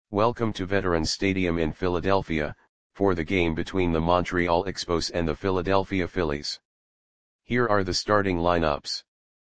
Welcome to Veterans Stadium in Philadelphia, for the game between the Montreal Expos and the Philadelphia Phillies. Here are the starting lineups.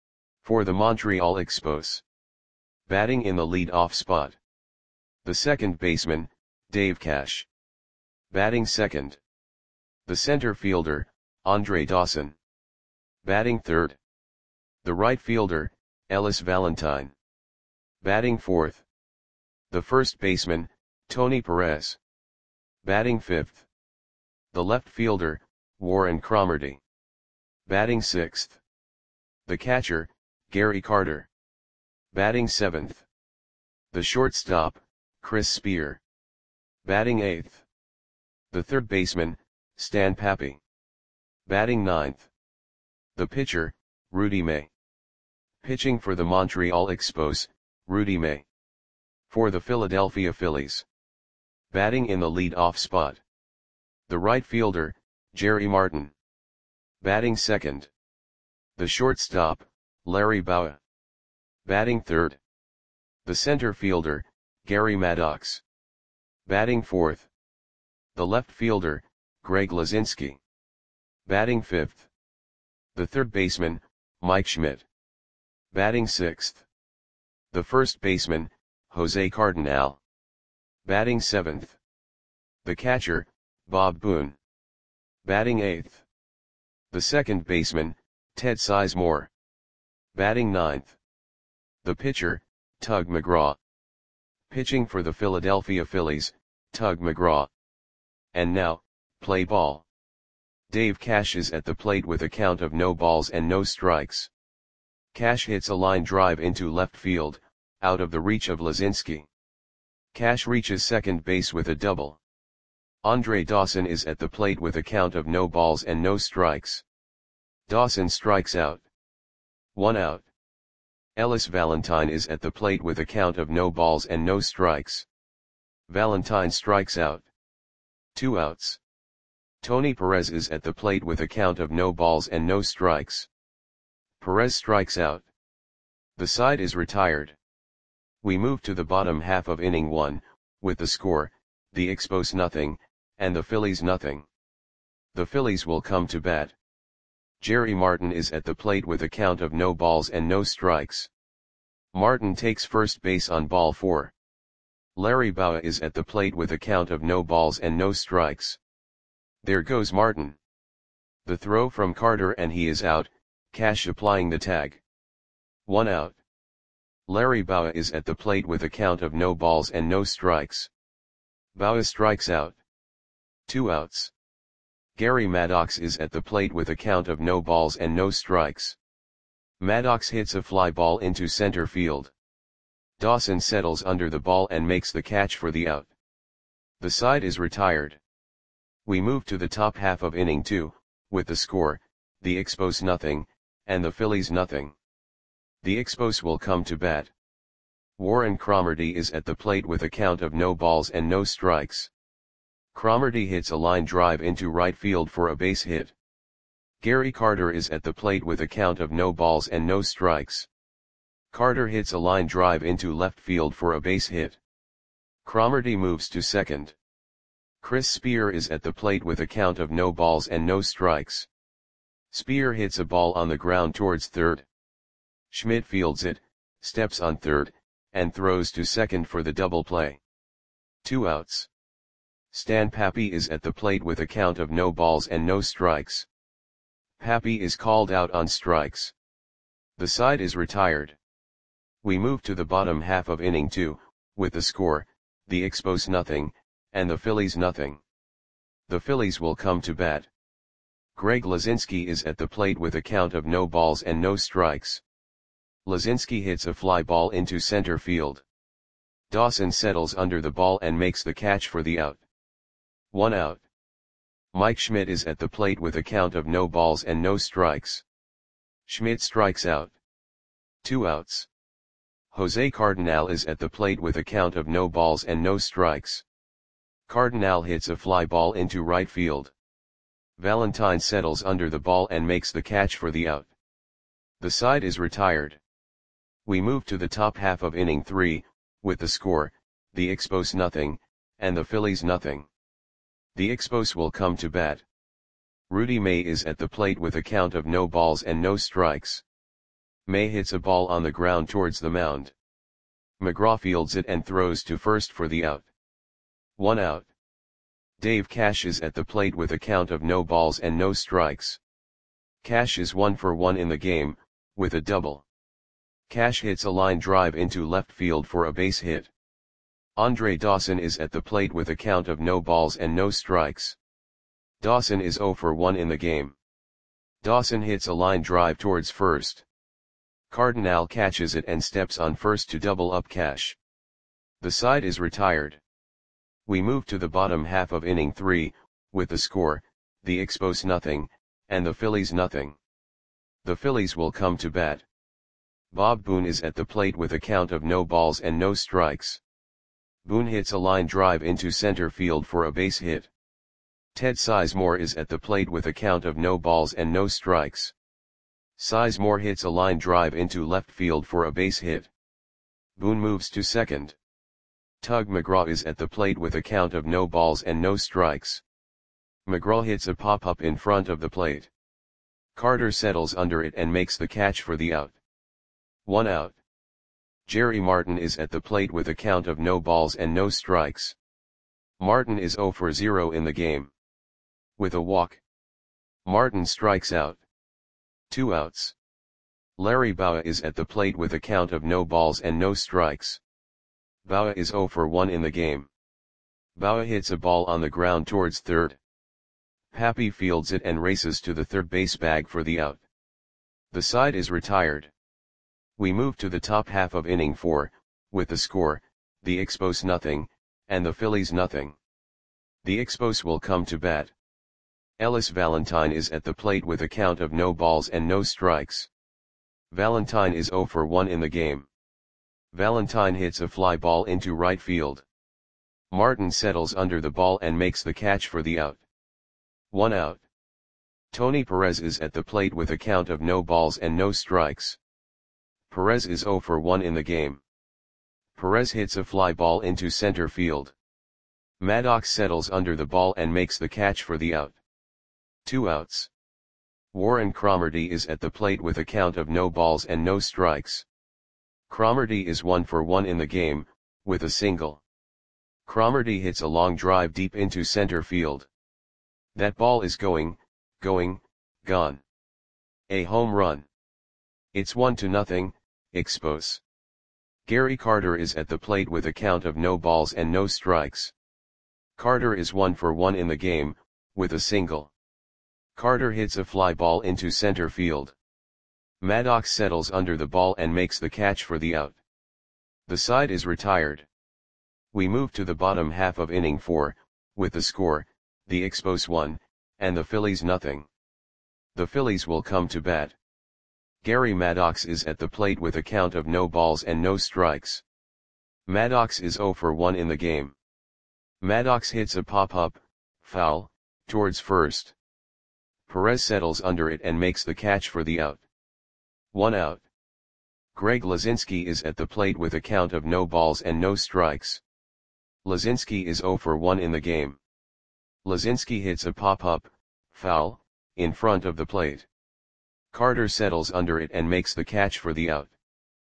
For the Montreal Expos. Batting in the lead-off spot. The second baseman, Dave Cash. Batting second. The center fielder, Andre Dawson. Batting third. The right fielder, Ellis Valentine. Batting fourth. The first baseman, Tony Perez. Batting fifth. The left fielder, Warren Cromartie. Batting sixth. The catcher, Gary Carter. Batting seventh. The shortstop, Chris Spear. Batting eighth. The third baseman, Stan Papi. Batting ninth. The pitcher, Rudy May. Pitching for the Montreal Expos, Rudy May. For the Philadelphia Phillies. Batting in the lead-off spot. The right fielder, Jerry Martin. Batting second. The shortstop, Larry Bowa. Batting third. The center fielder, Gary Maddox. Batting fourth. The left fielder, Greg Luzinski. Batting fifth. The third baseman, Mike Schmidt. Batting sixth. The first baseman, Jose Cardinal. Batting seventh. The catcher, Bob Boone. Batting eighth. The second baseman, Ted Sizemore. Batting ninth. The pitcher, Tug McGraw. Pitching for the Philadelphia Phillies, Tug McGraw. And now, play ball. Dave Cash is at the plate with a count of no balls and no strikes. Cash hits a line drive into left field, out of the reach of Luzinski. Cash reaches second base with a double. Andre Dawson is at the plate with a count of no balls and no strikes. Dawson strikes out. 1 out. Ellis Valentine is at the plate with a count of no balls and no strikes. Valentine strikes out. 2 outs. Tony Perez is at the plate with a count of no balls and no strikes. Perez strikes out. The side is retired. We move to the bottom half of inning 1, with the score, the Expos nothing, and the Phillies nothing. The Phillies will come to bat. Jerry Martin is at the plate with a count of no balls and no strikes. Martin takes first base on ball 4. Larry Bowa is at the plate with a count of no balls and no strikes. There goes Martin. The throw from Carter and he is out, Cash applying the tag. 1 out. Larry Bowa is at the plate with a count of no balls and no strikes. Bowa strikes out. 2 outs. Gary Maddox is at the plate with a count of no balls and no strikes. Maddox hits a fly ball into center field. Dawson settles under the ball and makes the catch for the out. The side is retired. We move to the top half of inning 2, with the score, the Expos nothing, and the Phillies nothing. The Expos will come to bat. Warren Cromartie is at the plate with a count of no balls and no strikes. Cromartie hits a line drive into right field for a base hit. Gary Carter is at the plate with a count of no balls and no strikes. Carter hits a line drive into left field for a base hit. Cromartie moves to second. Chris Spear is at the plate with a count of no balls and no strikes. Spear hits a ball on the ground towards third. Schmidt fields it, steps on third, and throws to second for the double play. 2 outs. Stan Papi is at the plate with a count of no balls and no strikes. Papi is called out on strikes. The side is retired. We move to the bottom half of inning 2, with the score, the Expos nothing, and the Phillies nothing. The Phillies will come to bat. Greg Luzinski is at the plate with a count of no balls and no strikes. Luzinski hits a fly ball into center field. Dawson settles under the ball and makes the catch for the out. 1 out. Mike Schmidt is at the plate with a count of no balls and no strikes. Schmidt strikes out. 2 outs. Jose Cardinal is at the plate with a count of no balls and no strikes. Cardinal hits a fly ball into right field. Valentine settles under the ball and makes the catch for the out. The side is retired. We move to the top half of inning 3, with the score, the Expos nothing, and the Phillies nothing. The Expos will come to bat. Rudy May is at the plate with a count of no balls and no strikes. May hits a ball on the ground towards the mound. McGraw fields it and throws to first for the out. 1 out. Dave Cash is at the plate with a count of no balls and no strikes. Cash is 1 for 1 in the game, with a double. Cash hits a line drive into left field for a base hit. Andre Dawson is at the plate with a count of no balls and no strikes. Dawson is 0 for 1 in the game. Dawson hits a line drive towards first. Cardinal catches it and steps on first to double up Cash. The side is retired. We move to the bottom half of inning 3, with the score, the Expos nothing, and the Phillies nothing. The Phillies will come to bat. Bob Boone is at the plate with a count of no balls and no strikes. Boone hits a line drive into center field for a base hit. Ted Sizemore is at the plate with a count of no balls and no strikes. Sizemore hits a line drive into left field for a base hit. Boone moves to second. Tug McGraw is at the plate with a count of no balls and no strikes. McGraw hits a pop-up in front of the plate. Carter settles under it and makes the catch for the out. 1 out. Jerry Martin is at the plate with a count of no balls and no strikes. Martin is 0 for 0 in the game. With a walk, Martin strikes out. 2 outs. Larry Bowa is at the plate with a count of no balls and no strikes. Bowa is 0 for 1 in the game. Bowa hits a ball on the ground towards third. Pappy fields it and races to the third base bag for the out. The side is retired. We move to the top half of inning 4, with the score, the Expos nothing, and the Phillies nothing. The Expos will come to bat. Ellis Valentine is at the plate with a count of no balls and no strikes. Valentine is 0 for 1 in the game. Valentine hits a fly ball into right field. Martin settles under the ball and makes the catch for the out. 1 out. Tony Perez is at the plate with a count of no balls and no strikes. Perez is 0 for 1 in the game. Perez hits a fly ball into center field. Maddox settles under the ball and makes the catch for the out. 2 outs. Warren Cromartie is at the plate with a count of no balls and no strikes. Cromartie is 1 for 1 in the game, with a single. Cromartie hits a long drive deep into center field. That ball is gone. A home run. It's 1-0, Expos. Gary Carter is at the plate with a count of no balls and no strikes. Carter is 1 for 1 in the game, with a single. Carter hits a fly ball into center field. Maddox settles under the ball and makes the catch for the out. The side is retired. We move to the bottom half of inning 4, with the score, the Expos 1, and the Phillies nothing. The Phillies will come to bat. Gary Maddox is at the plate with a count of no balls and no strikes. Maddox is 0 for 1 in the game. Maddox hits a pop-up, foul, towards first. Perez settles under it and makes the catch for the out. 1 out. Greg Lazinski is at the plate with a count of no balls and no strikes. Lazinski is 0 for 1 in the game. Lazinski hits a pop-up, foul, in front of the plate. Carter settles under it and makes the catch for the out.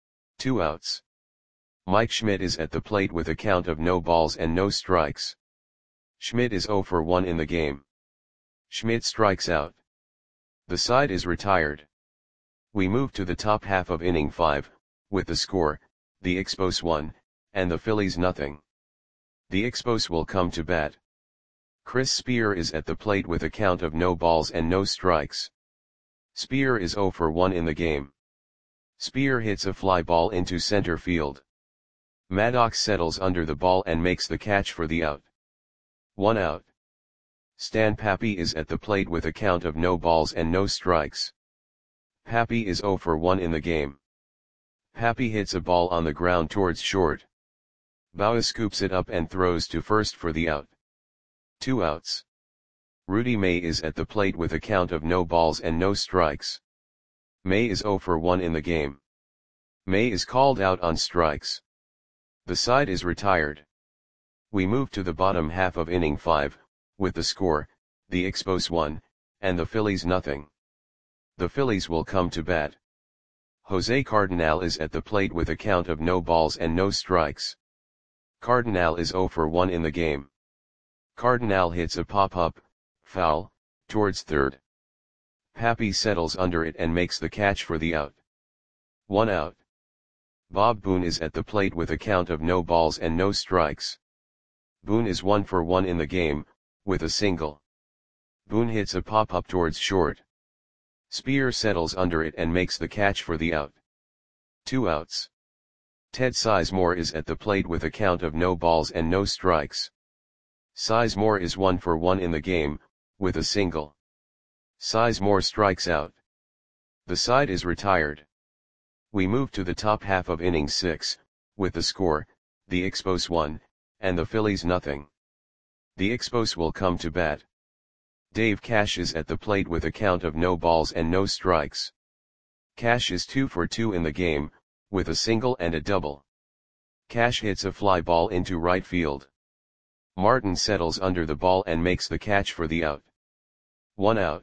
2 outs. Mike Schmidt is at the plate with a count of no balls and no strikes. Schmidt is 0 for 1 in the game. Schmidt strikes out. The side is retired. We move to the top half of inning 5, with the score, the Expos 1, and the Phillies nothing. The Expos will come to bat. Chris Spear is at the plate with a count of no balls and no strikes. Spear is 0 for 1 in the game. Spear hits a fly ball into center field. Maddox settles under the ball and makes the catch for the out. 1 out. Stan Pappy is at the plate with a count of no balls and no strikes. Pappy is 0 for 1 in the game. Pappy hits a ball on the ground towards short. Bowa scoops it up and throws to first for the out. 2 outs. Rudy May is at the plate with a count of no balls and no strikes. May is 0 for 1 in the game. May is called out on strikes. The side is retired. We move to the bottom half of inning 5, with the score, the Expos 1, and the Phillies nothing. The Phillies will come to bat. Jose Cardenal is at the plate with a count of no balls and no strikes. Cardenal is 0 for 1 in the game. Cardenal hits a pop-up, foul, towards third. Papi settles under it and makes the catch for the out. 1 out. Bob Boone is at the plate with a count of no balls and no strikes. Boone is 1 for 1 in the game, with a single. Boone hits a pop-up towards short. Spear settles under it and makes the catch for the out. 2 outs. Ted Sizemore is at the plate with a count of no balls and no strikes. Sizemore is 1 for 1 in the game, with a single. Sizemore strikes out. The side is retired. We move to the top half of inning 6, with the score, the Expos 1, and the Phillies nothing. The Expos will come to bat. Dave Cash is at the plate with a count of no balls and no strikes. Cash is 2 for 2 in the game, with a single and a double. Cash hits a fly ball into right field. Martin settles under the ball and makes the catch for the out. 1 out.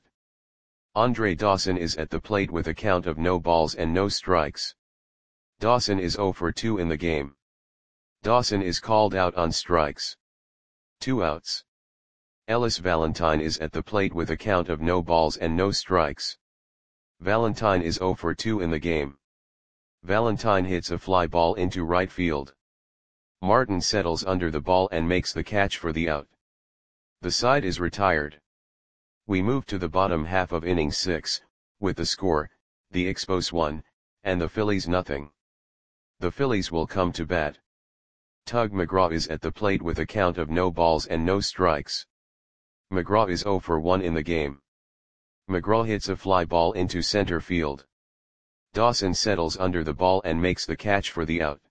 Andre Dawson is at the plate with a count of no balls and no strikes. Dawson is 0 for 2 in the game. Dawson is called out on strikes. 2 outs. Ellis Valentine is at the plate with a count of no balls and no strikes. Valentine is 0 for 2 in the game. Valentine hits a fly ball into right field. Martin settles under the ball and makes the catch for the out. The side is retired. We move to the bottom half of inning 6, with the score, the Expos 1, and the Phillies nothing. The Phillies will come to bat. Tug McGraw is at the plate with a count of no balls and no strikes. McGraw is 0 for 1 in the game. McGraw hits a fly ball into center field. Dawson settles under the ball and makes the catch for the out.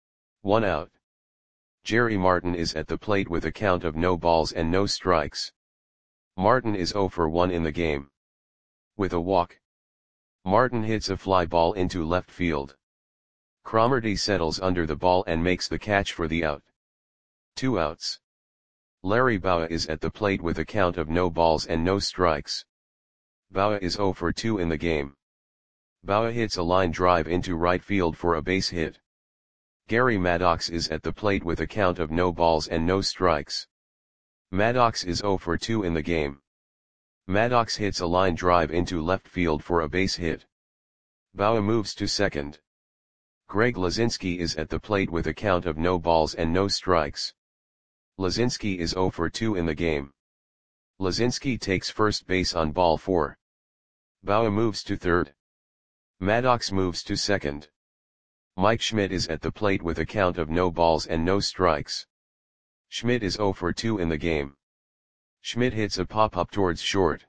1 out. Jerry Martin is at the plate with a count of no balls and no strikes. Martin is 0 for 1 in the game. With a walk. Martin hits a fly ball into left field. Cromartie settles under the ball and makes the catch for the out. 2 outs. Larry Bowa is at the plate with a count of no balls and no strikes. Bowa is 0 for 2 in the game. Bowa hits a line drive into right field for a base hit. Gary Maddox is at the plate with a count of no balls and no strikes. Maddox is 0 for 2 in the game. Maddox hits a line drive into left field for a base hit. Bowa moves to second. Greg Lazinski is at the plate with a count of no balls and no strikes. Lazinski is 0 for 2 in the game. Lazinski takes first base on ball 4. Bowa moves to third. Maddox moves to second. Mike Schmidt is at the plate with a count of no balls and no strikes. Schmidt is 0 for 2 in the game. Schmidt hits a pop-up towards short.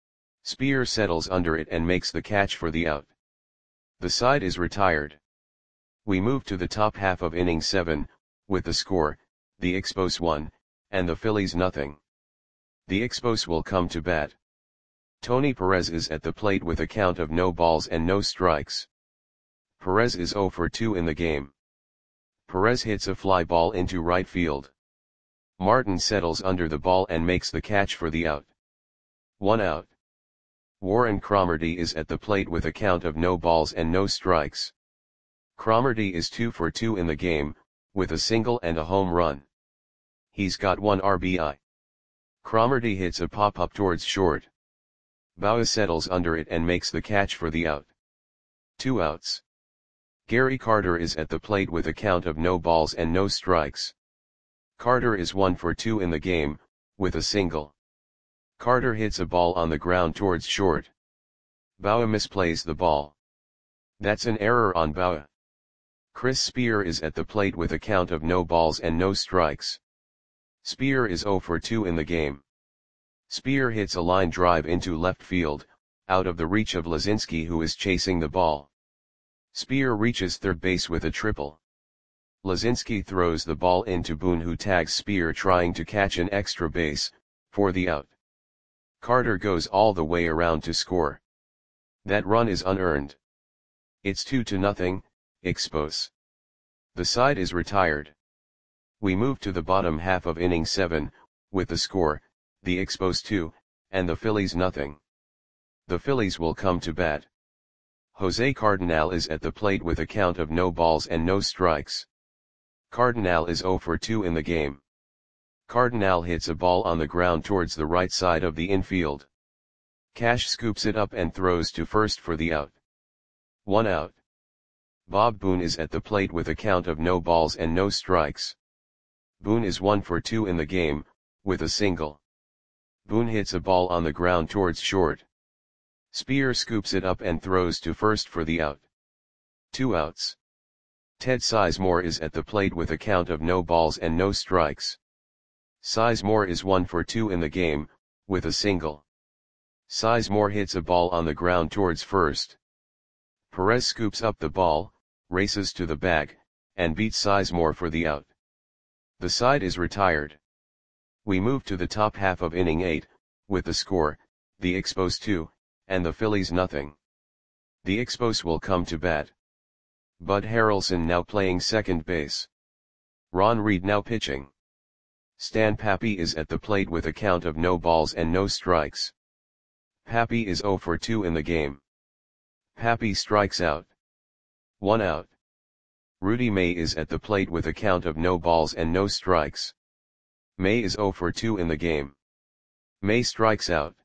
Spear settles under it and makes the catch for the out. The side is retired. We move to the top half of inning 7, with the score, the Expos 1, and the Phillies nothing. The Expos will come to bat. Tony Perez is at the plate with a count of no balls and no strikes. Perez is 0 for 2 in the game. Perez hits a fly ball into right field. Martin settles under the ball and makes the catch for the out. 1 out. Warren Cromartie is at the plate with a count of no balls and no strikes. Cromartie is 2 for 2 in the game, with a single and a home run. He's got 1 RBI. Cromartie hits a pop-up towards short. Bowa settles under it and makes the catch for the out. 2 outs. Gary Carter is at the plate with a count of no balls and no strikes. Carter is 1 for 2 in the game, with a single. Carter hits a ball on the ground towards short. Bowa misplays the ball. That's an error on Bowa. Chris Spear is at the plate with a count of no balls and no strikes. Spear is 0 for 2 in the game. Spear hits a line drive into left field, out of the reach of Lazinski, who is chasing the ball. Spear reaches third base with a triple. Lazinski throws the ball into Boone, who tags Spear trying to catch an extra base, for the out. Carter goes all the way around to score. That run is unearned. It's 2-0, Expos. The side is retired. We move to the bottom half of inning 7, with the score, the Expos 2, and the Phillies nothing. The Phillies will come to bat. Jose Cardenal is at the plate with a count of no balls and no strikes. Cardenal is 0 for 2 in the game. Cardenal hits a ball on the ground towards the right side of the infield. Cash scoops it up and throws to first for the out. 1 out. Bob Boone is at the plate with a count of no balls and no strikes. Boone is 1 for 2 in the game, with a single. Boone hits a ball on the ground towards short. Spear scoops it up and throws to first for the out. 2 outs. Ted Sizemore is at the plate with a count of no balls and no strikes. Sizemore is 1 for 2 in the game, with a single. Sizemore hits a ball on the ground towards first. Perez scoops up the ball, races to the bag, and beats Sizemore for the out. The side is retired. We move to the top half of inning 8, with the score, the Expos 2, and the Phillies nothing. The Expos will come to bat. Bud Harrelson now playing second base. Ron Reed now pitching. Stan Papi is at the plate with a count of no balls and no strikes. Papi is 0 for 2 in the game. Papi strikes out. 1 out. Rudy May is at the plate with a count of no balls and no strikes. May is 0 for 2 in the game. May strikes out.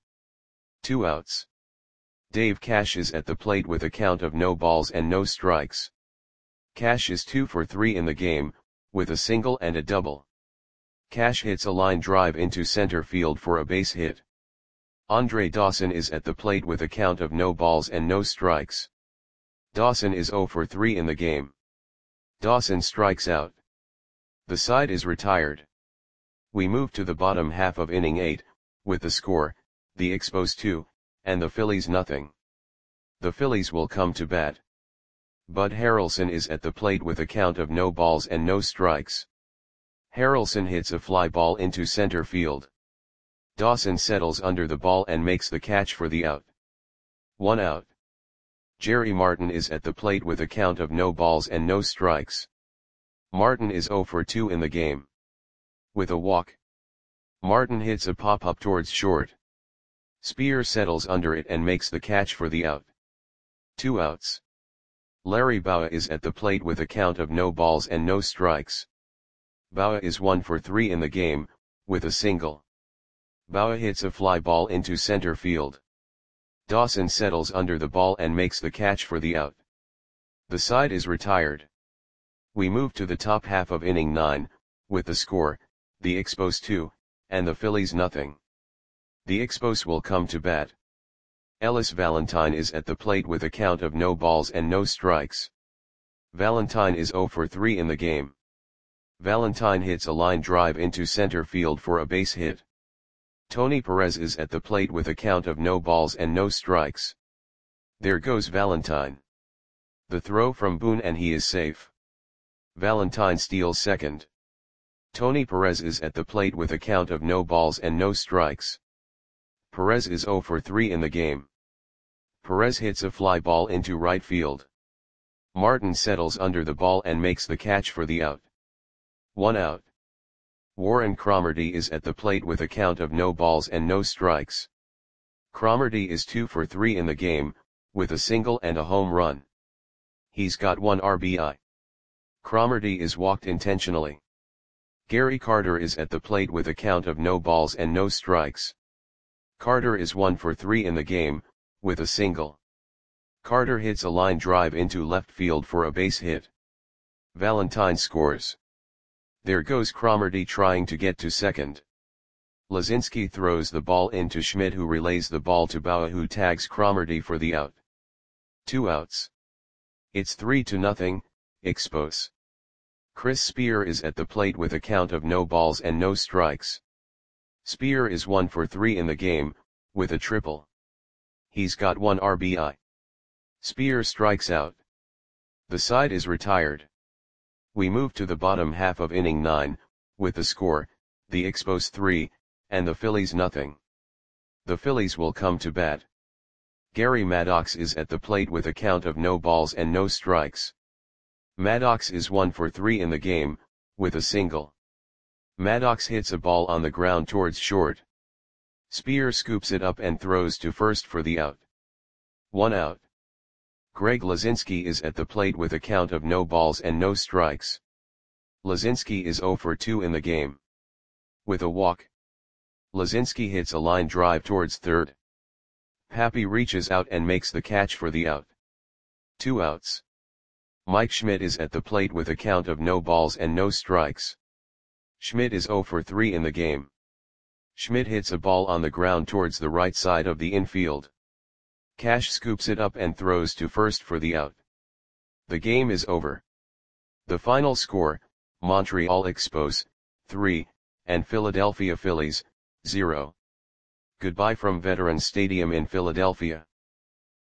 2 outs. Dave Cash is at the plate with a count of no balls and no strikes. Cash is 2 for 3 in the game, with a single and a double. Cash hits a line drive into center field for a base hit. Andre Dawson is at the plate with a count of no balls and no strikes. Dawson is 0 for 3 in the game. Dawson strikes out. The side is retired. We move to the bottom half of inning 8, with the score, the Expos 2, and the Phillies nothing. The Phillies will come to bat. Bud Harrelson is at the plate with a count of no balls and no strikes. Harrelson hits a fly ball into center field. Dawson settles under the ball and makes the catch for the out. 1 out. Jerry Martin is at the plate with a count of no balls and no strikes. Martin is 0 for 2 in the game. With a walk. Martin hits a pop-up towards short. Spear settles under it and makes the catch for the out. 2 outs. Larry Bowa is at the plate with a count of no balls and no strikes. Bowa is 1 for 3 in the game, with a single. Bowa hits a fly ball into center field. Dawson settles under the ball and makes the catch for the out. The side is retired. We move to the top half of inning 9, with the score, the Expos 2, and the Phillies nothing. The Expos will come to bat. Ellis Valentine is at the plate with a count of no balls and no strikes. Valentine is 0 for 3 in the game. Valentine hits a line drive into center field for a base hit. Tony Perez is at the plate with a count of no balls and no strikes. There goes Valentine. The throw from Boone and he is safe. Valentine steals second. Tony Perez is at the plate with a count of no balls and no strikes. Perez is 0 for 3 in the game. Perez hits a fly ball into right field. Martin settles under the ball and makes the catch for the out. 1 out. Warren Cromartie is at the plate with a count of no balls and no strikes. Cromartie is 2 for 3 in the game, with a single and a home run. He's got 1 RBI. Cromartie is walked intentionally. Gary Carter is at the plate with a count of no balls and no strikes. Carter is 1 for 3 in the game, with a single. Carter hits a line drive into left field for a base hit. Valentine scores. There goes Cromartie trying to get to second. Lazinski throws the ball into Schmidt, who relays the ball to Bowa, who tags Cromartie for the out. 2 outs. It's 3-0, Expos. Chris Spear is at the plate with a count of no balls and no strikes. Spear is 1 for 3 in the game, with a triple. He's got 1 RBI. Spear strikes out. The side is retired. We move to the bottom half of inning 9, with the score, the Expos 3, and the Phillies nothing. The Phillies will come to bat. Gary Maddox is at the plate with a count of no balls and no strikes. Maddox is 1 for 3 in the game, with a single. Maddox hits a ball on the ground towards short. Spear scoops it up and throws to first for the out. 1 out. Greg Lazinski is at the plate with a count of no balls and no strikes. Lazinski is 0 for 2 in the game. With a walk, Lazinski hits a line drive towards third. Papi reaches out and makes the catch for the out. 2 outs. Mike Schmidt is at the plate with a count of no balls and no strikes. Schmidt is 0 for 3 in the game. Schmidt hits a ball on the ground towards the right side of the infield. Cash scoops it up and throws to first for the out. The game is over. The final score, Montreal Expos, 3, and Philadelphia Phillies, 0. Goodbye from Veterans Stadium in Philadelphia.